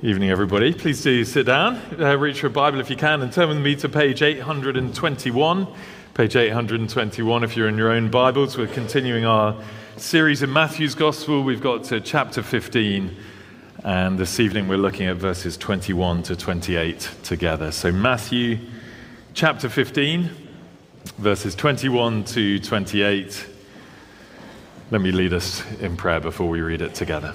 Evening, everybody. Please do sit down, reach your Bible if you can, and turn with me to page 821. Page 821 if you're in your own Bibles. We're continuing our series in Matthew's Gospel. We've got to chapter 15, and this evening we're looking at verses 21 to 28 together. So Matthew chapter 15, verses 21 to 28. Let me lead us in prayer before we read it together.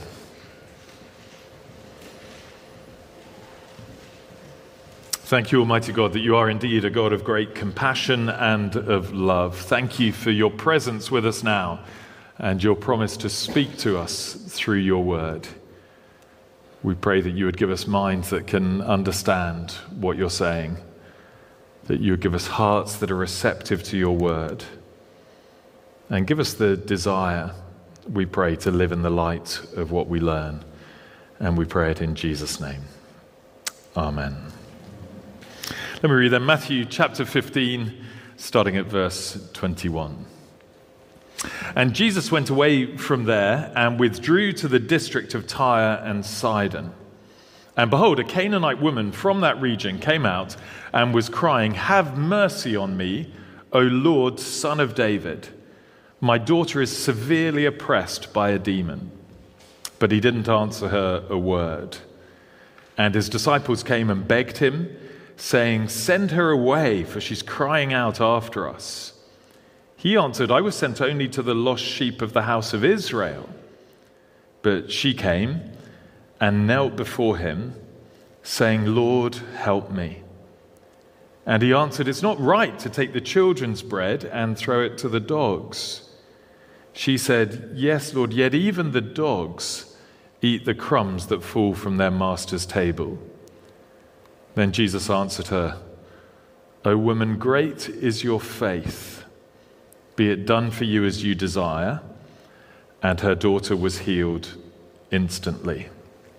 Thank you, Almighty God, that you are indeed a God of great compassion and of love. Thank you for your presence with us now and your promise to speak to us through your word. We pray that you would give us minds that can understand what you're saying, that you would give us hearts that are receptive to your word, and give us the desire, we pray, to live in the light of what we learn. And we pray it in Jesus' name. Amen. Let me read then Matthew chapter 15, starting at verse 21. And Jesus went away from there and withdrew to the district of Tyre and Sidon. And behold, a Canaanite woman from that region came out and was crying, "Have mercy on me, O Lord, Son of David. My daughter is severely oppressed by a demon." But he didn't answer her a word. And his disciples came and begged him, saying, "Send her away, for she's crying out after us." He answered, "I was sent only to the lost sheep of the house of Israel." But she came and knelt before him, saying, "Lord, help me." And he answered, "It's not right to take the children's bread and throw it to the dogs." She said, "Yes, Lord, yet even the dogs eat the crumbs that fall from their master's table." Then Jesus answered her, "O woman, great is your faith. Be it done for you as you desire." And her daughter was healed instantly.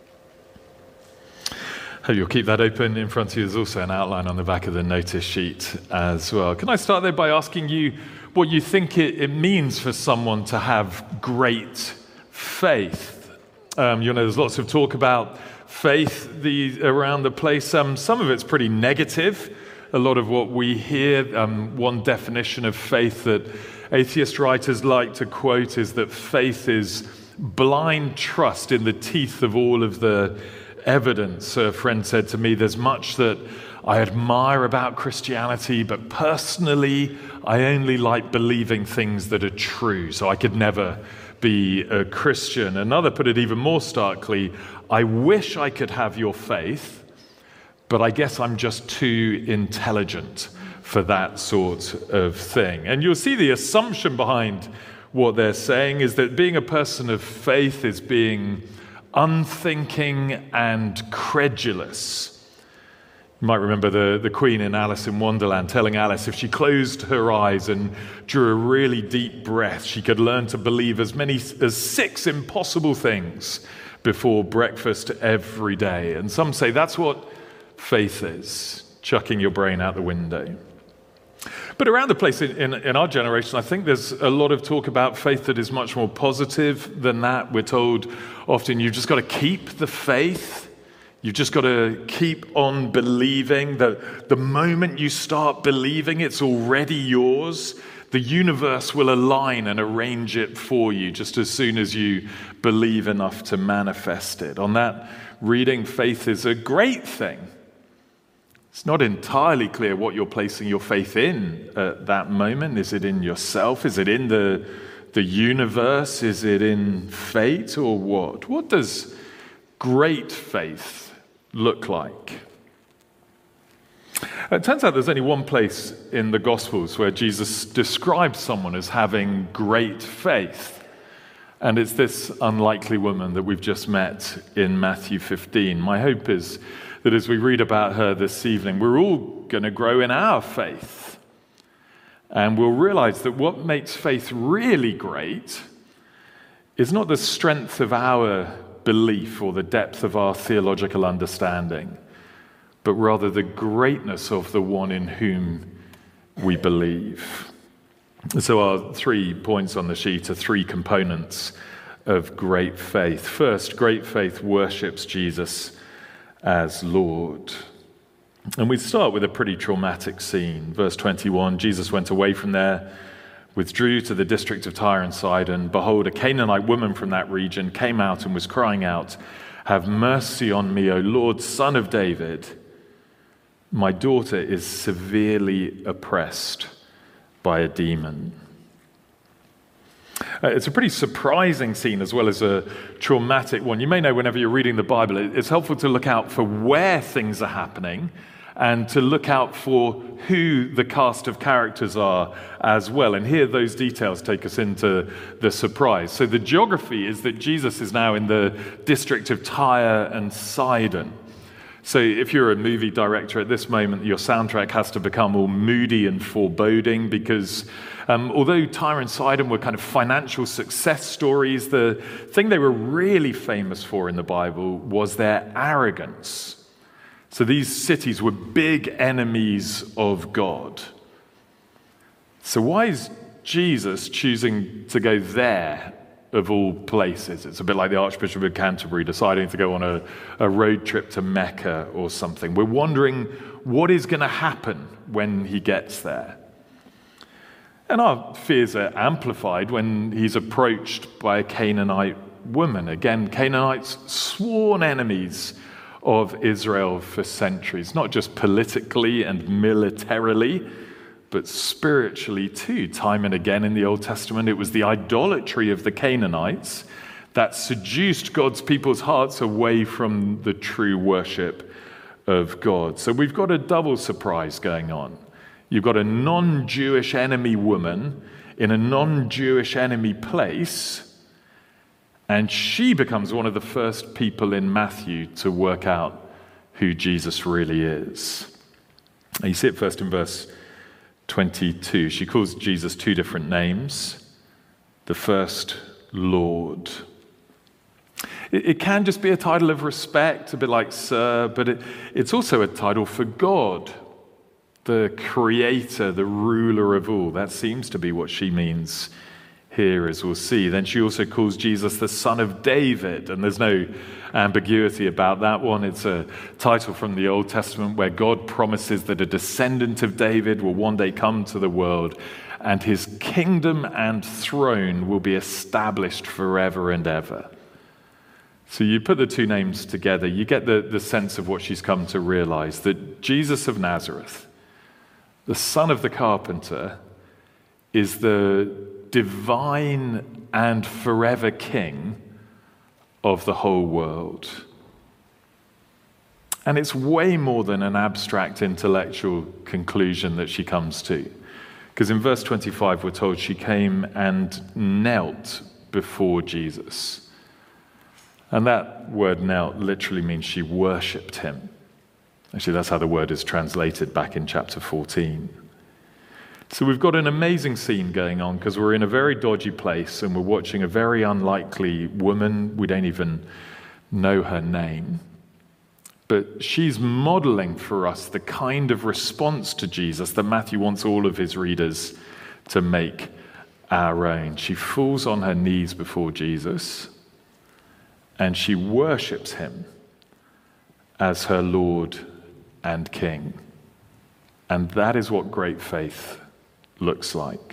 Hope you'll keep that open in front of you. There's also an outline on the back of the notice sheet as well. Can I start there by asking you what you think it means for someone to have great faith? There's lots of talk about faith around the place. Some of it's pretty negative. A lot of what we hear, one definition of faith that atheist writers like to quote is that faith is blind trust in the teeth of all of the evidence. A friend said to me, "There's much that I admire about Christianity, but personally, I only like believing things that are true, so I could never be a Christian." Another put it even more starkly, "I wish I could have your faith, but I guess I'm just too intelligent for that sort of thing." And you'll see the assumption behind what they're saying is that being a person of faith is being unthinking and credulous. You might remember the Queen in Alice in Wonderland telling Alice if she closed her eyes and drew a really deep breath, she could learn to believe as many as 6 impossible things before breakfast every day. And some say that's what faith is, chucking your brain out the window. But around the place in our generation, I think there's a lot of talk about faith that is much more positive than that. We're told often you've just got to keep the faith. You've just got to keep on believing. The moment you start believing, it's already yours. The universe will align and arrange it for you just as soon as you believe enough to manifest it. On that reading, faith is a great thing. It's not entirely clear what you're placing your faith in at that moment. Is it in yourself? Is it in the universe? Is it in fate or what? What does great faith look like? It turns out there's only one place in the Gospels where Jesus describes someone as having great faith. And it's this unlikely woman that we've just met in Matthew 15. My hope is that as we read about her this evening, we're all going to grow in our faith. And we'll realize that what makes faith really great is not the strength of our belief or the depth of our theological understanding, but rather the greatness of the one in whom we believe. So our 3 points on the sheet are 3 components of great faith. First, great faith worships Jesus as Lord. And we start with a pretty traumatic scene. Verse 21, Jesus went away from there, withdrew to the district of Tyre and Sidon. Behold, a Canaanite woman from that region came out and was crying out, "Have mercy on me, O Lord, Son of David. My daughter is severely oppressed by a demon." It's a pretty surprising scene as well as a traumatic one. You may know whenever you're reading the Bible, it's helpful to look out for where things are happening and to look out for who the cast of characters are as well. And here those details take us into the surprise. So the geography is that Jesus is now in the district of Tyre and Sidon. So if you're a movie director at this moment, your soundtrack has to become all moody and foreboding because although Tyre and Sidon were kind of financial success stories, the thing they were really famous for in the Bible was their arrogance. So these cities were big enemies of God. So why is Jesus choosing to go there of all places? It's a bit like the Archbishop of Canterbury deciding to go on a road trip to Mecca or something. We're wondering what is going to happen when he gets there. And our fears are amplified when he's approached by a Canaanite woman. Again, Canaanites, sworn enemies of Israel for centuries, not just politically and militarily, but spiritually too. Time and again in the Old Testament, it was the idolatry of the Canaanites that seduced God's people's hearts away from the true worship of God. So we've got a double surprise going on. You've got a non-Jewish enemy woman in a non-Jewish enemy place, and she becomes one of the first people in Matthew to work out who Jesus really is. And you see it first in verse 22. She calls Jesus two different names. The first, Lord. It can just be a title of respect, a bit like Sir, but it's also a title for God, the creator, the ruler of all. That seems to be what she means here, as we'll see. Then she also calls Jesus the Son of David, and there's no ambiguity about that one. It's a title from the Old Testament where God promises that a descendant of David will one day come to the world, and his kingdom and throne will be established forever and ever. So you put the two names together, you get the sense of what she's come to realize, that Jesus of Nazareth, the son of the carpenter, is the divine and forever king of the whole world. And it's way more than an abstract intellectual conclusion that she comes to. Because in verse 25, we're told she came and knelt before Jesus. And that word knelt literally means she worshipped him. Actually, that's how the word is translated back in chapter 14. So we've got an amazing scene going on because we're in a very dodgy place and we're watching a very unlikely woman. We don't even know her name. But she's modeling for us the kind of response to Jesus that Matthew wants all of his readers to make our own. She falls on her knees before Jesus and she worships him as her Lord and King. And that is what great faith looks like.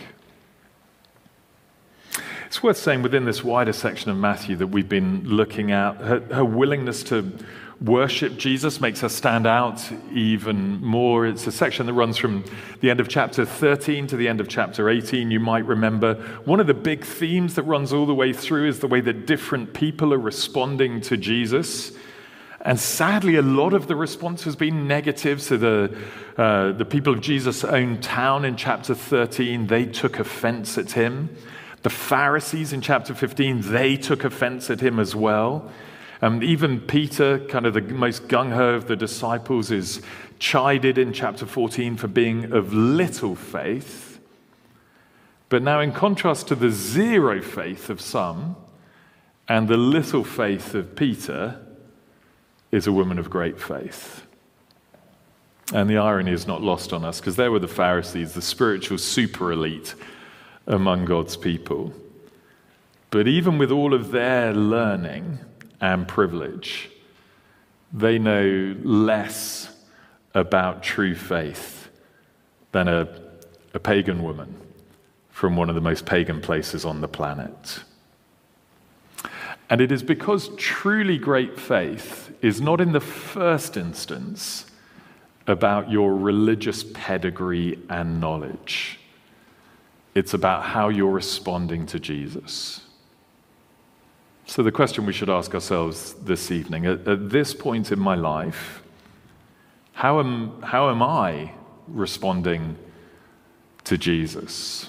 It's worth saying within this wider section of Matthew that we've been looking at, her willingness to worship Jesus makes her stand out even more. It's a section that runs from the end of chapter 13 to the end of chapter 18. You might remember one of the big themes that runs all the way through is the way that different people are responding to Jesus. And sadly, a lot of the response has been negative. So the people of Jesus' own town in chapter 13, they took offense at him. The Pharisees in chapter 15, they took offense at him as well. Even Peter, kind of the most gung-ho of the disciples, is chided in chapter 14 for being of little faith. But now in contrast to the zero faith of some and the little faith of Peter, is a woman of great faith. And the irony is not lost on us, because there were the Pharisees, the spiritual super elite among God's people. But even with all of their learning and privilege, they know less about true faith than a pagan woman from one of the most pagan places on the planet. And it is because truly great faith is not in the first instance about your religious pedigree and knowledge. It's about how you're responding to Jesus. So the question we should ask ourselves this evening, at this point in my life, how am I responding to Jesus?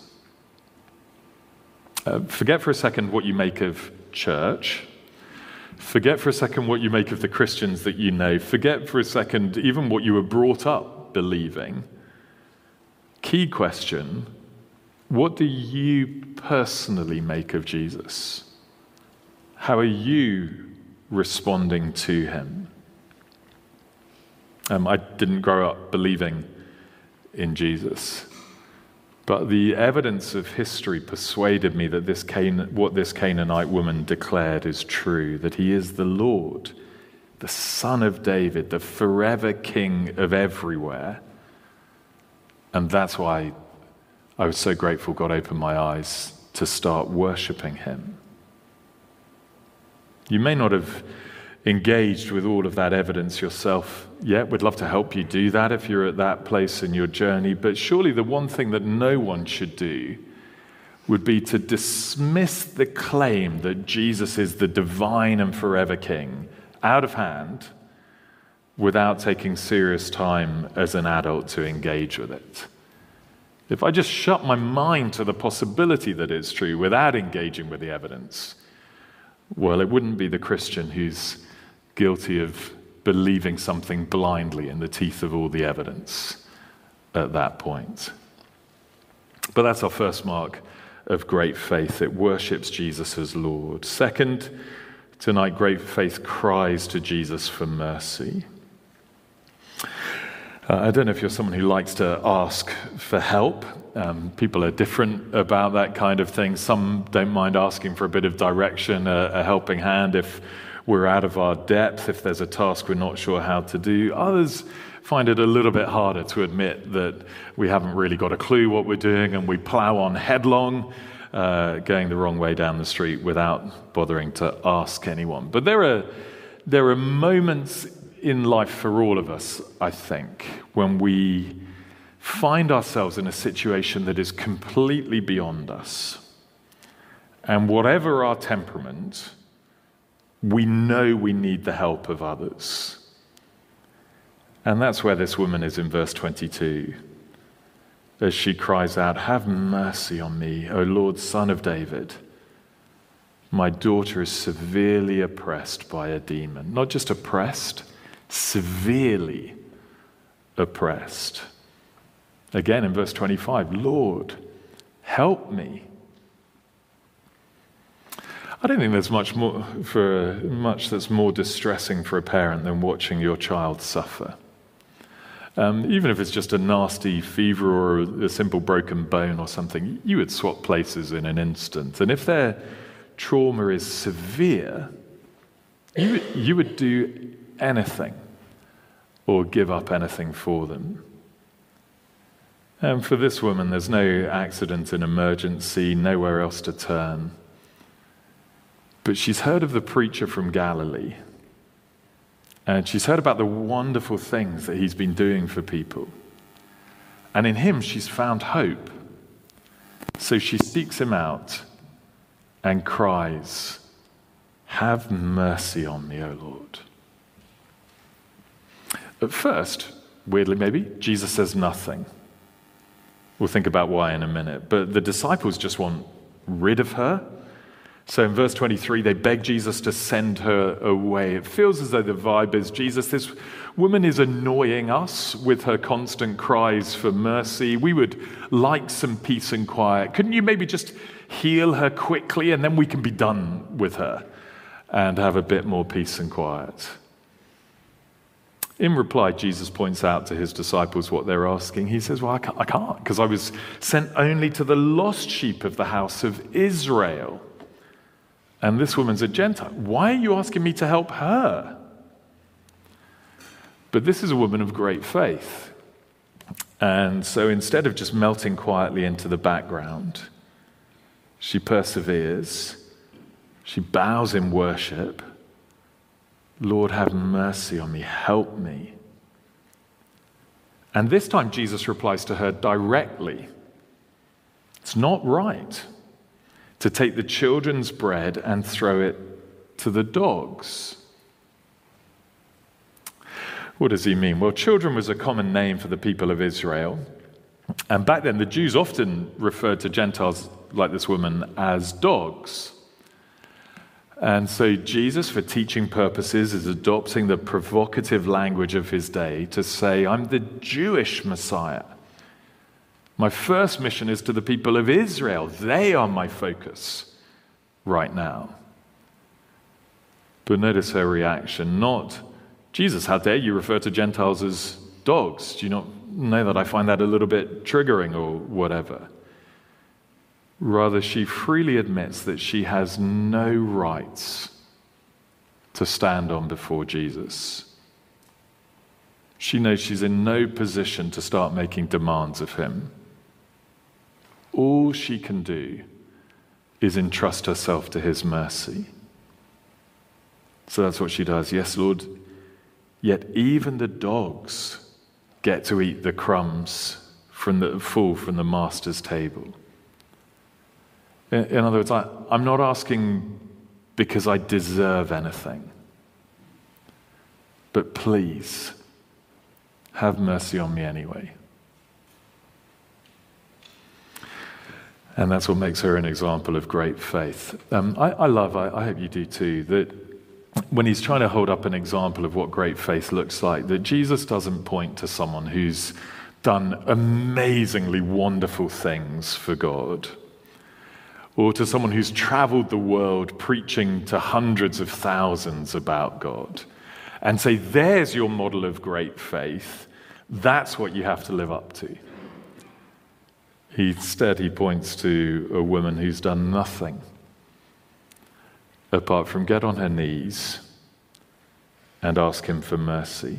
Forget for a second what you make of church. Forget for a second what you make of the Christians that you know. Forget for a second even what you were brought up believing. Key question, what do you personally make of Jesus? How are you responding to him? I didn't grow up believing in Jesus, but the evidence of history persuaded me that what this Canaanite woman declared is true, that he is the Lord, the Son of David, the forever King of everywhere. And that's why I was so grateful God opened my eyes to start worshiping him. You may not have engaged with all of that evidence yourself yet. We'd love to help you do that if you're at that place in your journey. But surely the one thing that no one should do would be to dismiss the claim that Jesus is the divine and forever King out of hand without taking serious time as an adult to engage with it. If I just shut my mind to the possibility that it's true without engaging with the evidence, well, it wouldn't be the Christian who's guilty of believing something blindly in the teeth of all the evidence at that point. But that's our first mark of great faith. It worships Jesus as Lord. Second, tonight, great faith cries to Jesus for mercy. I don't know if you're someone who likes to ask for help. People are different about that kind of thing. Some don't mind asking for a bit of direction, a helping hand if we're out of our depth, if there's a task we're not sure how to do. Others find it a little bit harder to admit that we haven't really got a clue what we're doing and we plow on headlong, going the wrong way down the street without bothering to ask anyone. But there are moments in life for all of us, I think, when we find ourselves in a situation that is completely beyond us. And whatever our temperament, we know we need the help of others. And that's where this woman is in verse 22, as she cries out, "Have mercy on me, O Lord, Son of David. My daughter is severely oppressed by a demon." Not just oppressed, severely oppressed. Again in verse 25, "Lord, help me." I don't think there's much that's more distressing for a parent than watching your child suffer. Even if it's just a nasty fever or a simple broken bone or something, you would swap places in an instant. And if their trauma is severe, you would do anything or give up anything for them. And for this woman, there's no accident and emergency, nowhere else to turn. But she's heard of the preacher from Galilee. And she's heard about the wonderful things that he's been doing for people. And in him, she's found hope. So she seeks him out and cries, "Have mercy on me, O Lord." At first, weirdly maybe, Jesus says nothing. We'll think about why in a minute. But the disciples just want rid of her. So in verse 23, they beg Jesus to send her away. It feels as though the vibe is, "Jesus, this woman is annoying us with her constant cries for mercy. We would like some peace and quiet. Couldn't you maybe just heal her quickly and then we can be done with her and have a bit more peace and quiet?" In reply, Jesus points out to his disciples what they're asking. He says, "Well, I can't, because I was sent only to the lost sheep of the house of Israel. And this woman's a Gentile. Why are you asking me to help her?" But this is a woman of great faith. And so instead of just melting quietly into the background, she perseveres. She bows in worship. Lord, have mercy on me. Help me. And this time Jesus replies to her directly. It's not right to take the children's bread and throw it to the dogs. What does he mean? Well, children was a common name for the people of Israel. And back then, the Jews often referred to Gentiles like this woman as dogs. And so Jesus, for teaching purposes, is adopting the provocative language of his day to say, I'm the Jewish Messiah. My first mission is to the people of Israel. They are my focus right now. But notice her reaction, not, Jesus, how dare you refer to Gentiles as dogs? Do you not know that I find that a little bit triggering or whatever? Rather, she freely admits that she has no rights to stand on before Jesus. She knows she's in no position to start making demands of him. All she can do is entrust herself to his mercy. So that's what she does. Yes, Lord, yet even the dogs get to eat the crumbs from the master's table. In other words, I'm not asking because I deserve anything. But please, have mercy on me anyway. And that's what makes her an example of great faith. I hope you do too, that when he's trying to hold up an example of what great faith looks like, that Jesus doesn't point to someone who's done amazingly wonderful things for God, or to someone who's traveled the world preaching to hundreds of thousands about God, and say, there's your model of great faith. That's what you have to live up to. Instead, he points to a woman who's done nothing apart from get on her knees and ask him for mercy.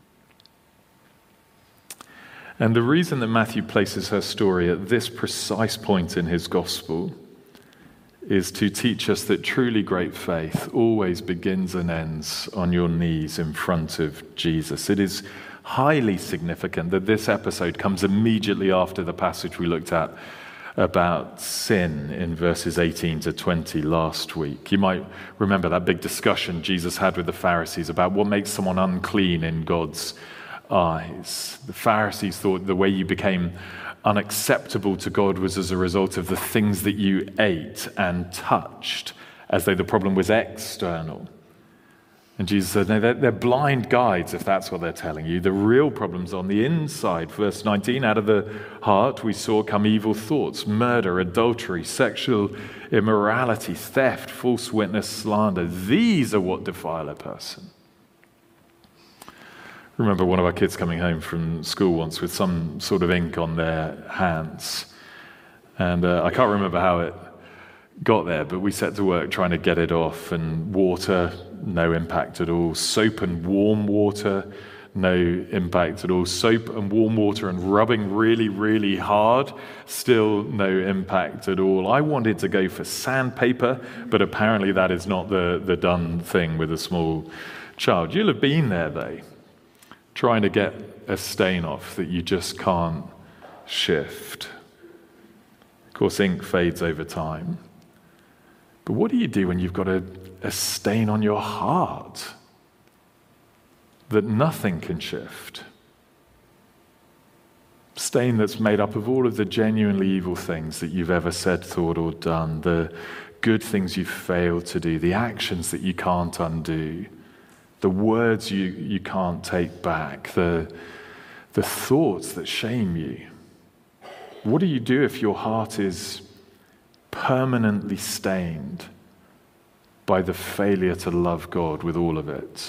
And the reason that Matthew places her story at this precise point in his gospel is to teach us that truly great faith always begins and ends on your knees in front of Jesus. It is highly significant that this episode comes immediately after the passage we looked at about sin in verses 18 to 20 last week. You might remember that big discussion Jesus had with the Pharisees about what makes someone unclean in God's eyes. The Pharisees thought the way you became unacceptable to God was as a result of the things that you ate and touched, as though the problem was external. And Jesus said, no, they're blind guides if that's what they're telling you. The real problem's on the inside. Verse 19, out of the heart we saw come evil thoughts, murder, adultery, sexual immorality, theft, false witness, slander. These are what defile a person. I remember one of our kids coming home from school once with some sort of ink on their hands. And I can't remember how it got there, but we set to work trying to get it off. And water, no impact at all. Soap and warm water, no impact at all. Soap and warm water and rubbing really, really hard, still no impact at all. I wanted to go for sandpaper, but apparently that is not the done thing with a small child. You'll have been there, though, trying to get a stain off that you just can't shift. Of course, ink fades over time. But what do you do when you've got a stain on your heart that nothing can shift? Stain that's made up of all of the genuinely evil things that you've ever said, thought, or done, the good things you've failed to do, the actions that you can't undo, the words you can't take back, the thoughts that shame you. What do you do if your heart is permanently stained by the failure to love God with all of it?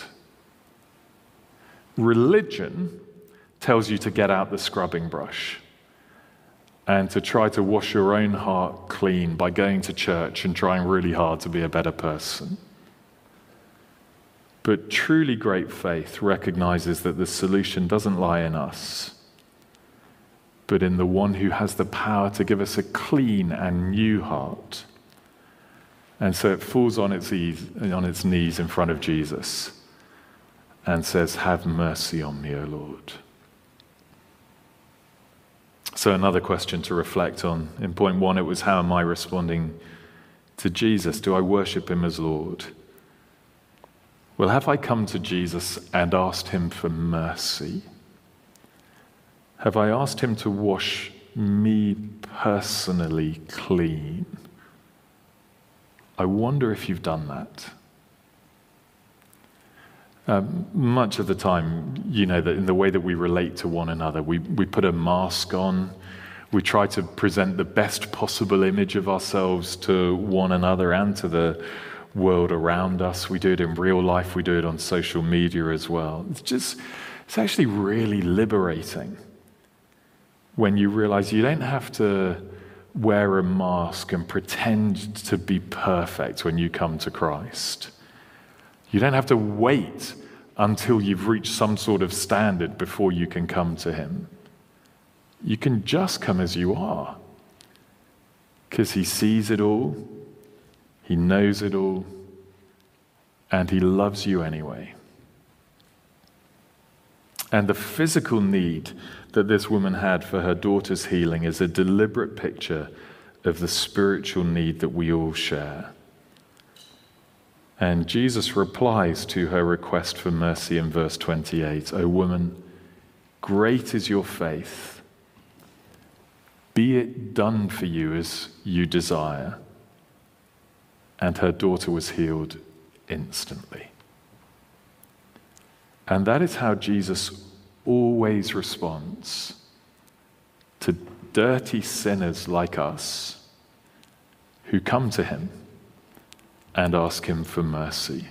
Religion tells you to get out the scrubbing brush and to try to wash your own heart clean by going to church and trying really hard to be a better person. But truly great faith recognizes that the solution doesn't lie in us, but in the one who has the power to give us a clean and new heart. And so it falls on its knees in front of Jesus and says, "Have mercy on me, O Lord." So another question to reflect on. In point one, it was, how am I responding to Jesus? Do I worship him as Lord? Well, have I come to Jesus and asked him for mercy? Have I asked him to wash me personally clean? I wonder if you've done that. Much of the time, you know, that in the way that we relate to one another, we put a mask on. We try to present the best possible image of ourselves to one another and to the world around us. We do it in real life. We do it on social media as well. It's actually really liberating when you realize you don't have to wear a mask and pretend to be perfect when you come to Christ. You don't have to wait until you've reached some sort of standard before you can come to him. You can just come as you are, because he sees it all, he knows it all, and he loves you anyway. And the physical need that this woman had for her daughter's healing is a deliberate picture of the spiritual need that we all share. And Jesus replies to her request for mercy in verse 28. "O woman, great is your faith. Be it done for you as you desire." And her daughter was healed instantly. And that is how Jesus always responds to dirty sinners like us who come to him and ask him for mercy.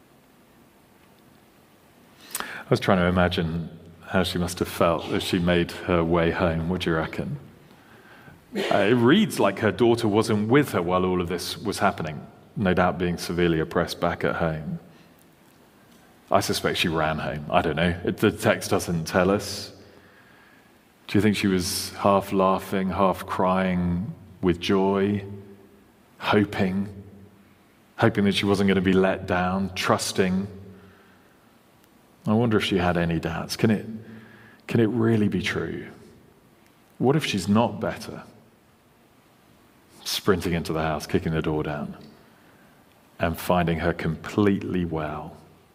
I was trying to imagine how she must have felt as she made her way home. What do you reckon? It reads like her daughter wasn't with her while all of this was happening, no doubt being severely oppressed back at home. I suspect she ran home. I don't know. The text doesn't tell us. Do you think she was half laughing, half crying with joy, hoping that she wasn't going to be let down, trusting? I wonder if she had any doubts. Can it really be true? What if she's not better? Sprinting into the house, kicking the door down, and finding her completely well.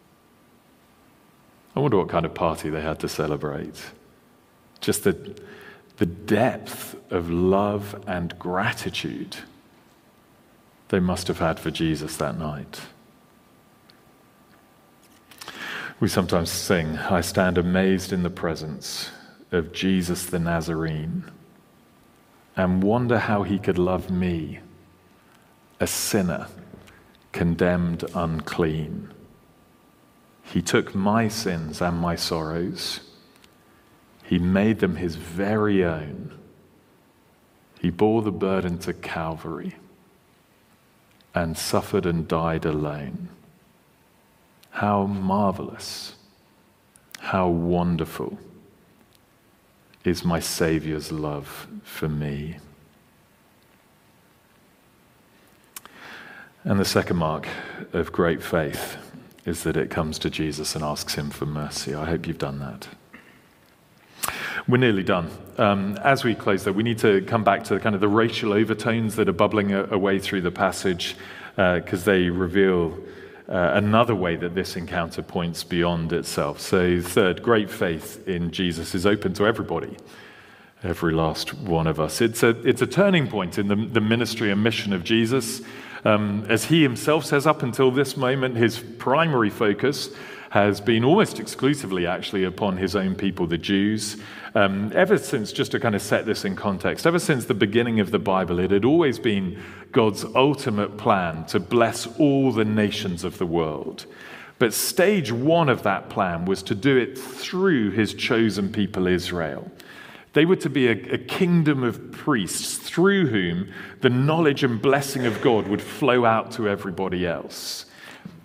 I wonder what kind of party they had to celebrate. Just the depth of love and gratitude they must have had for Jesus that night. We sometimes sing, "I stand amazed in the presence of Jesus the Nazarene, and wonder how he could love me, a sinner, condemned unclean. He took my sins and my sorrows. He made them his very own. He bore the burden to Calvary and suffered and died alone. How marvelous, how wonderful is my Savior's love for me." And the second mark of great faith is that it comes to Jesus and asks him for mercy. I hope you've done that. We're nearly done. As we close, though, we need to come back to kind of the racial overtones that are bubbling away through the passage, because they reveal another way that this encounter points beyond itself. So third, great faith in Jesus is open to everybody, every last one of us. It's a turning point in the ministry and mission of Jesus. As he himself says, up until this moment, his primary focus has been almost exclusively actually upon his own people, the Jews. Ever since, just to kind of set this in context, ever since the beginning of the Bible, it had always been God's ultimate plan to bless all the nations of the world. But stage one of that plan was to do it through his chosen people, Israel. They were to be a kingdom of priests through whom the knowledge and blessing of God would flow out to everybody else.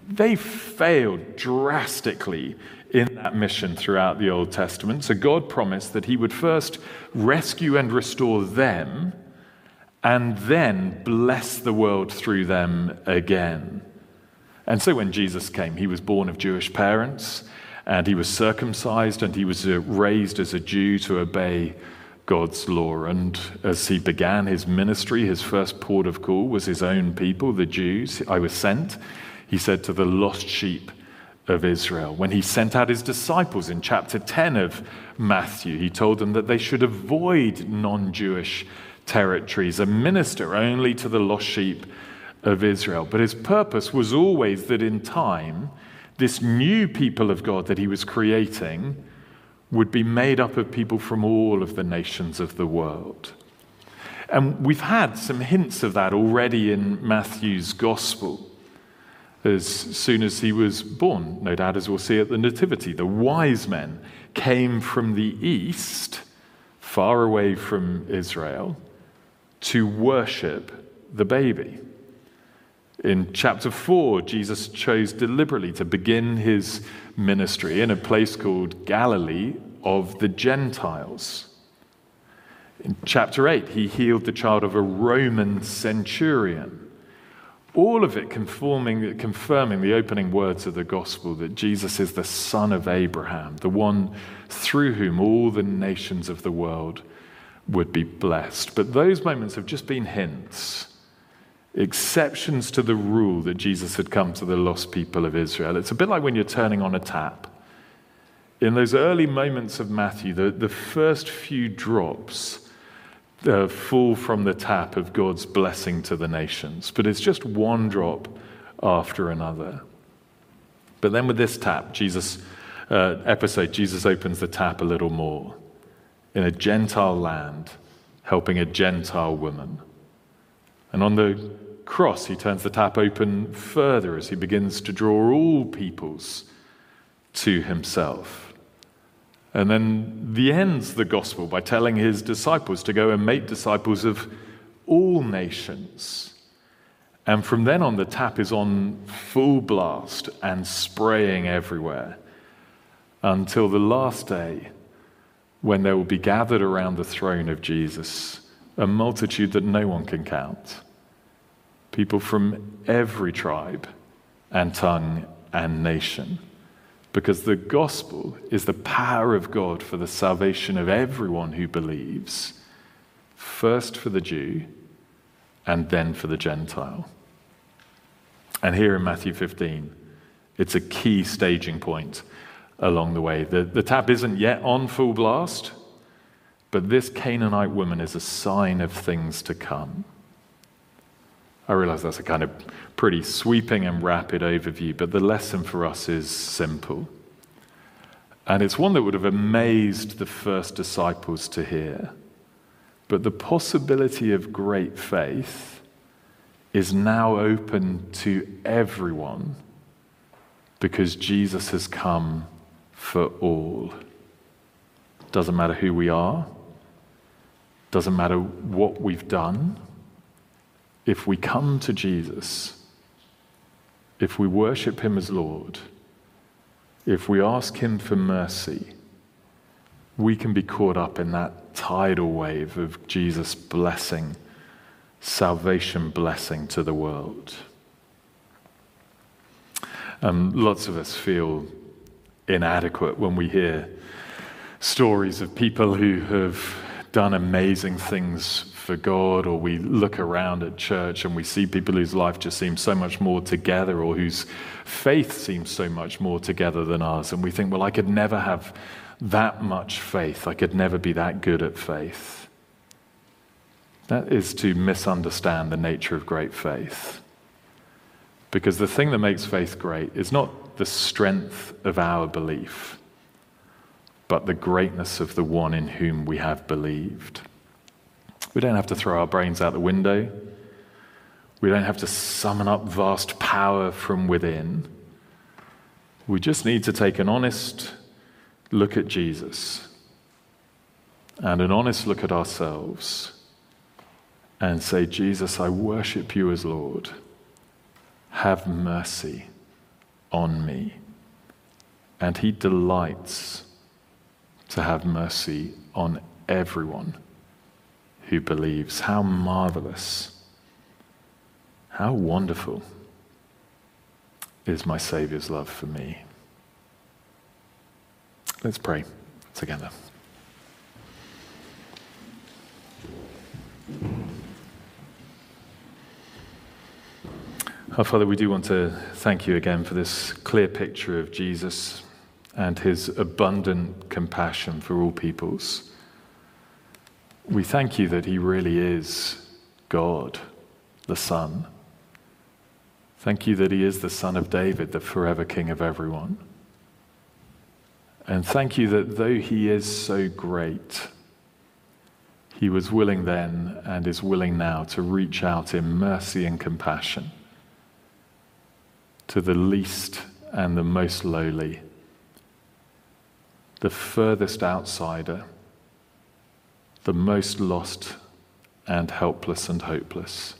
they failed drastically in that mission throughout the Old Testament. So God promised that he would first rescue and restore them and then bless the world through them again. And so when Jesus came, he was born of Jewish parents, and he was circumcised, and he was raised as a Jew to obey God's law. And as he began his ministry, his first port of call was his own people, the Jews. I was sent, he said, to the lost sheep of Israel. When he sent out his disciples in chapter 10 of Matthew, he told them that they should avoid non-Jewish territories and minister only to the lost sheep of Israel. But his purpose was always that in time, this new people of God that he was creating would be made up of people from all of the nations of the world. And we've had some hints of that already in Matthew's gospel. As soon as he was born, no doubt as we'll see at the Nativity, the wise men came from the east, far away from Israel, to worship the baby. In chapter 4, Jesus chose deliberately to begin his ministry in a place called Galilee of the Gentiles. In chapter 8, he healed the child of a Roman centurion. All of it confirming the opening words of the gospel that Jesus is the son of Abraham, the one through whom all the nations of the world would be blessed. But those moments have just been hints, exceptions to the rule that Jesus had come to the lost people of Israel. It's a bit like when you're turning on a tap. In those early moments of Matthew, the first few drops fall from the tap of God's blessing to the nations. But it's just one drop after another. But then with this tap, Jesus opens the tap a little more. In a Gentile land, helping a Gentile woman. And on the cross, he turns the tap open further as he begins to draw all peoples to himself. And then he ends the gospel by telling his disciples to go and make disciples of all nations. And from then on, the tap is on full blast and spraying everywhere until the last day, when there will be gathered around the throne of Jesus a multitude that no one can count. People from every tribe and tongue and nation. Because the gospel is the power of God for the salvation of everyone who believes. First for the Jew and then for the Gentile. And here in Matthew 15, it's a key staging point along the way. The tap isn't yet on full blast, but this Canaanite woman is a sign of things to come. I realize that's a kind of pretty sweeping and rapid overview, but the lesson for us is simple. And it's one that would have amazed the first disciples to hear. But the possibility of great faith is now open to everyone because Jesus has come for all. Doesn't matter who we are. Doesn't matter what we've done. If we come to Jesus, if we worship him as Lord, if we ask him for mercy, we can be caught up in that tidal wave of Jesus' blessing, salvation blessing to the world. Lots of us feel inadequate when we hear stories of people who have done amazing things for God, or we look around at church and we see people whose life just seems so much more together, or whose faith seems so much more together than ours, and we think, well, I could never have that much faith. I could never be that good at faith. That is to misunderstand the nature of great faith. Because the thing that makes faith great is not the strength of our belief, but the greatness of the one in whom we have believed. We don't have to throw our brains out the window. We don't have to summon up vast power from within. We just need to take an honest look at Jesus and an honest look at ourselves and say, Jesus, I worship you as Lord. Have mercy on me. And he delights to have mercy on everyone who believes. How marvelous, how wonderful is my Saviour's love for me. Let's pray together. Our Father, we do want to thank you again for this clear picture of Jesus and his abundant compassion for all peoples. We thank you that he really is God, the Son. Thank you that he is the Son of David, the forever King of everyone. And thank you that though he is so great, he was willing then and is willing now to reach out in mercy and compassion to the least and the most lowly, the furthest outsider, the most lost and helpless and hopeless.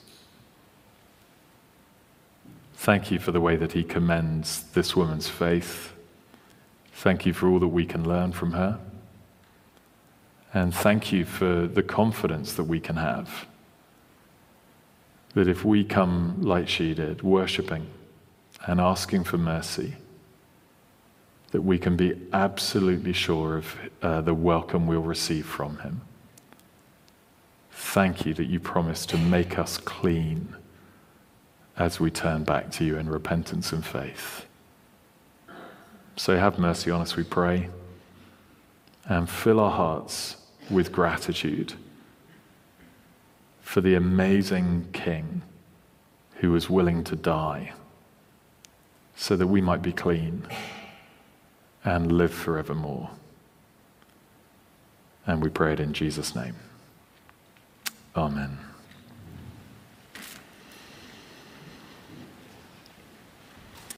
Thank you for the way that he commends this woman's faith. Thank you for all that we can learn from her. And thank you for the confidence that we can have that if we come like she did, worshipping and asking for mercy, that we can be absolutely sure of the welcome we'll receive from him. Thank you that you promise to make us clean as we turn back to you in repentance and faith. So have mercy on us, we pray, and fill our hearts with gratitude for the amazing King who was willing to die so that we might be clean and live forevermore. And we pray it in Jesus' name. Amen.